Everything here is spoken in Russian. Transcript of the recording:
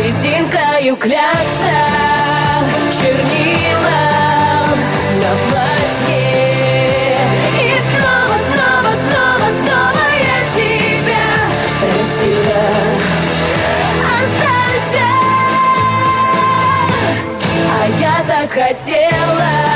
резинкою клякса, чернила на платье. И снова, снова, снова, снова я тебя просила: останься. А я так хотела